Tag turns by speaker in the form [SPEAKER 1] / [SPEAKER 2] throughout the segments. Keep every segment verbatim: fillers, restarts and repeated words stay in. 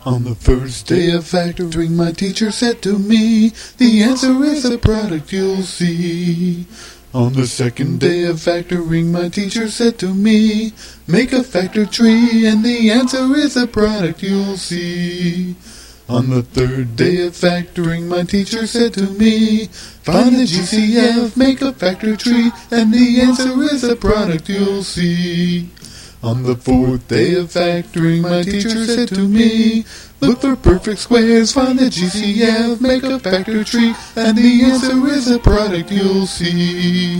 [SPEAKER 1] On the first day of factoring, my teacher said to me, the answer is a product you'll see. On the second day of factoring, my teacher said to me, make a factor tree, and the answer is a product you'll see. On the third day of factoring, my teacher said to me, find the G C F, make a factor tree, and the answer is a product you'll see. On the fourth day of factoring, my teacher said to me, look for perfect squares, find the G C F, make a factor tree, and the answer is a product you'll see.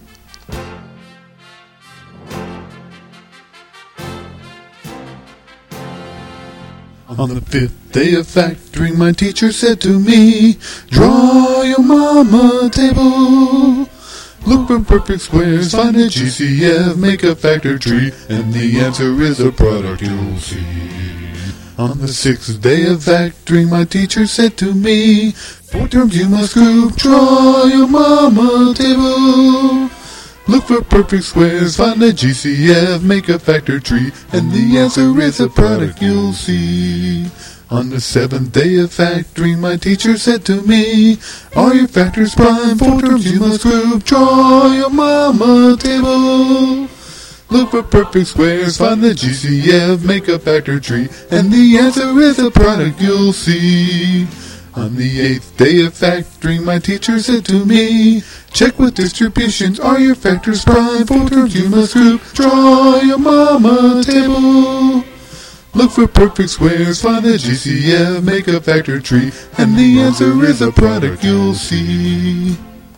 [SPEAKER 1] On the fifth day of factoring, my teacher said to me, draw your mama table. Look for perfect squares, find a G C F, make a factor tree, and the answer is a product you'll see. On the sixth day of factoring, my teacher said to me, four terms you must group, draw your mama table. Look for perfect squares, find a G C F, make a factor tree, and the answer is a product you'll see. On the seventh day of factoring, my teacher said to me, are your factors prime? Four terms you must group, draw your mama table. Look for perfect squares, find the G C F, make a factor tree, and the answer is a product you'll see. On the eighth day of factoring, my teacher said to me, check with distributions, are your factors prime? Four terms you must group, draw your mama table. Look for perfect squares, find the G C F, make a factor tree, and the answer is a product you'll see.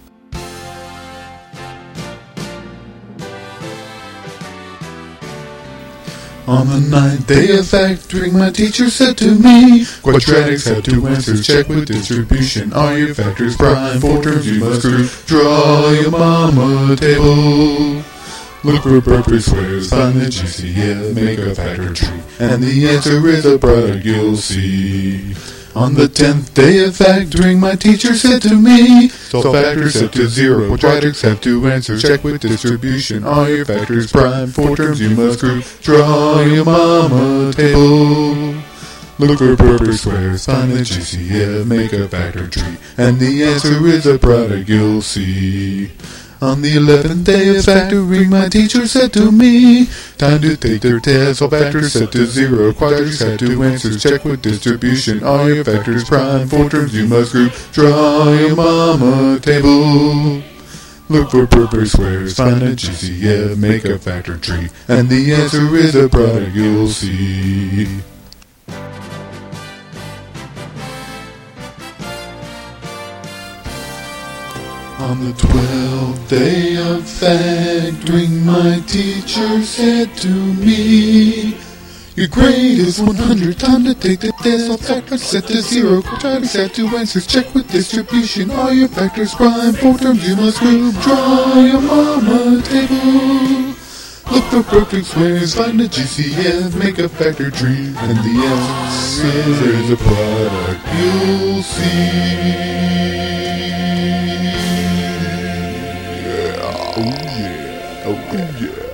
[SPEAKER 1] On the ninth day of factoring, my teacher said to me, quadratics have two answers, check with distribution, are your factors prime? Four terms you must group, draw your mama table. Look for perfect squares, find the G C F, make a factor tree, and the answer is a product you'll see. On the tenth day of factoring, my teacher said to me, solve factors set to zero, quadratics have two answers, check with distribution, are your factors prime? Four terms you must group, draw your mama table. Look for perfect squares, find the G C F, make a factor tree, and the answer is a product you'll see. On the eleventh day of factoring, my teacher said to me, time to take their test, all factors set to zero, quadratics have two answers, check with distribution, are your factors prime? Four terms you must group, draw your mama table. Look for perfect squares, find a G C F, make a factor tree, and the answer is a product you'll see. On the twelfth day of factoring, my teacher said to me, your grade is one hundred, time to take the test, all factors set to zero, quadratics have two answers, check with distribution, are your factors prime? Four terms you must group, draw your mama table. Look for perfect squares, find a G C F, make a factor tree, and the answer is a product you'll see. Oh yeah, oh yeah.